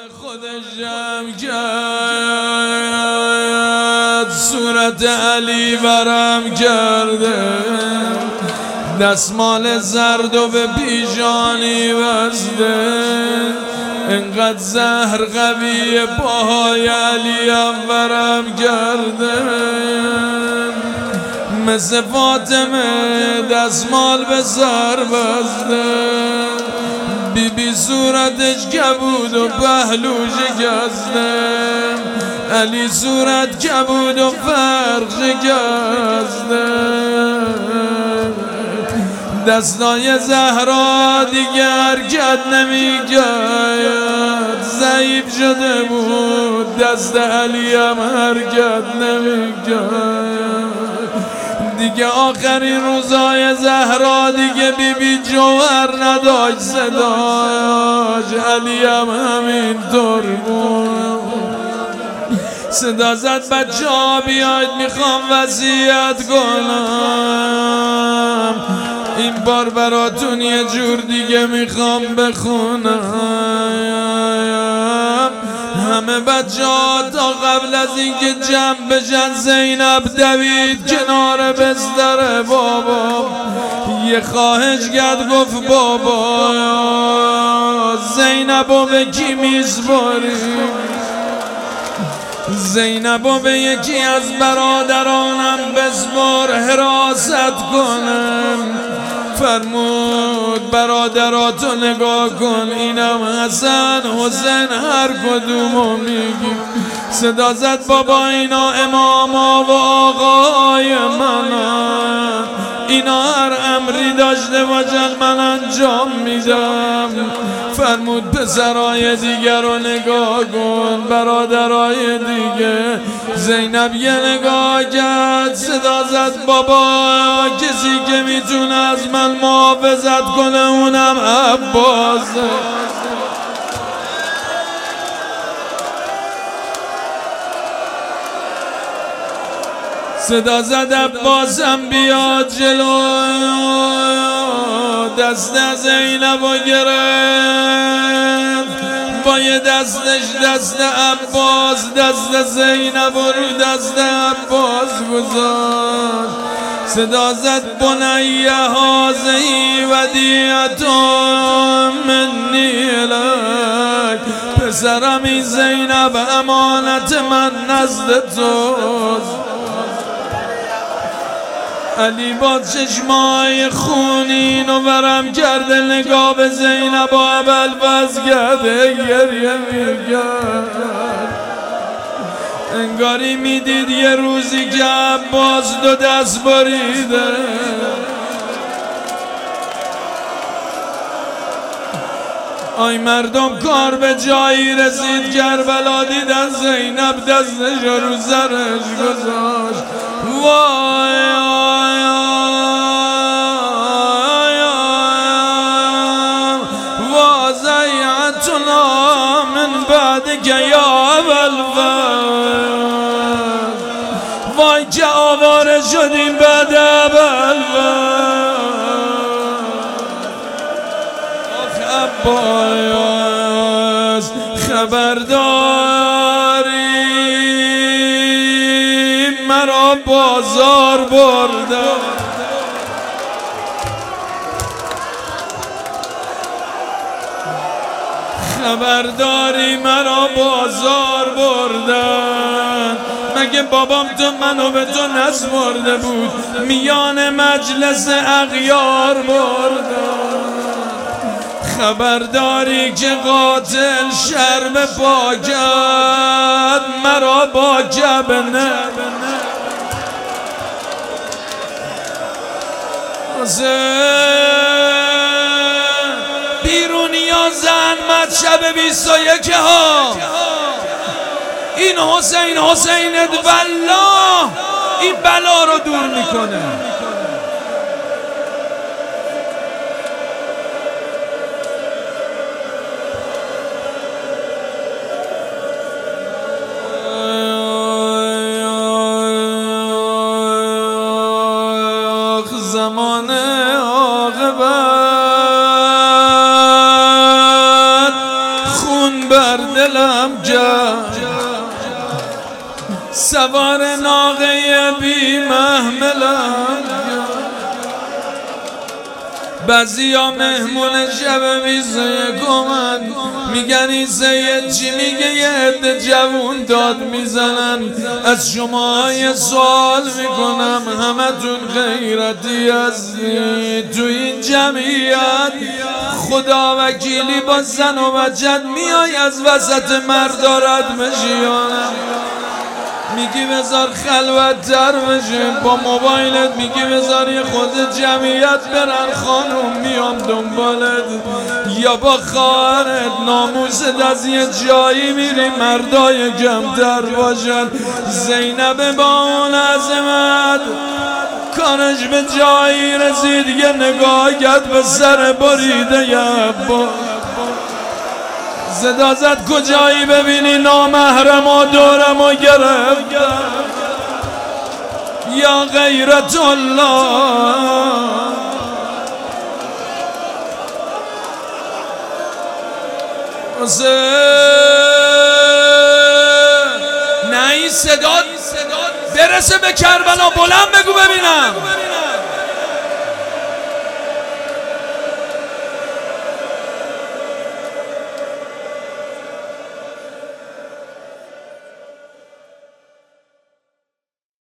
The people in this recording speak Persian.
خودش جمع کرد، صورت علی برم کرده، دستمال زرد و به پیشانی بسته، انقدر زهر قوی پاهای علی هم برم کرده، مثل فاطمه دستمال به سر بسته، بی صورتش کبود و پهلو شکسته، علی صورت کبود و فرق شکسته، دستای زهرا دیگه حرکت نمی‌کرد، ضعیف شده بود، دست علی هم حرکت نمی‌کرد. دیگه آخرین روزای زهرا دیگه بی جوهر نداشت صداش، علی هم همینطور بود. صدا زد بچه ها بیاید میخوام وصیت کنم، این بار براتون یه جور دیگه میخوام بخونم. همه بچه ها تا قبل از اینکه جمع بشن زینب دوید کنار بستر بابا، یه خواهش کرد گفت بابا زینبو به کی میسپاری؟ زینبو به یکی از برادرانم بسپار حراست کنم. فرمود برادراتو نگاه کن، اینم حسن حسین هر کدومو میگی. صدا زد بابا اینا اماما و آقای منن، اینا هر امری داشته باشن من انجام میدم. فرمود پسرای دیگر رو نگاه کن، برادرای دیگه. زینب یه نگاه کرد، صدا زد بابا کسی که میتونه از من محافظت کنه اونم عباسه. صدا زد عباسم بیاد جلو، دست زینب رو گرفت، با یه دستش دست عباس دست زینب رو دست عباس گذاشت. صدا زد بنیه هازهی ودیعتون منی الک، پسرم این زینب امانت من نزد توست. علی با چشمای خونین و ورم کرده نگاه به زینب و ابوالفضل کرده، گریه میکرد. انگاری میدید یه روزی که عباس دو دست بریده. آی مردم کار به جایی رسید، کربلا دیدن زینب دستش رو سرش گذاشت. وای وازیعتنا من بعد که یا ابوالفضل، وای که آواره شدیم بعد ابوالفضل. عباس خبرداری مرا بازار برده، خبرداری مرا بازار بردن. مگه بابام تو منو به تو نسپرده بود، میان مجلس اغیار بردن. خبرداری که قاتل شرم پا کرد مرا با جبنه. بیرونی ها زحمت شب 21 ها، این حسین والله این بلا رو دور میکنه. زمان عاقبت خون خون بر دلم کرد، سوار ناقه بی محملم کرد. بعضیا مهمون شب میزه کمن میگن این سید چی میگه، یه عده جوون داد میزنن. از شما یه سوال میکنم، همتون غیرتی هستی؟ تو این جمعیت خدا وکیلی با زن و بچت میای از وسط مردا رد میشی یا نه؟ میگی بذار خلوت تر بشه با موبایلت، میگی بذار یه خود جمعیت برن خانم میام دنبالت، یا با خواهرت ناموست از یه جایی میری مردای کمتر باشن. زینب با اون عظمت کارش به جایی رسید یه نگاه کرد به سر بریده یه عباس. صدا زد کجایی ببینی نامحرم و دورم و گرفت، یا غیرت الله. نه این صدا برسه به کربلا، بلند بگو ببینم.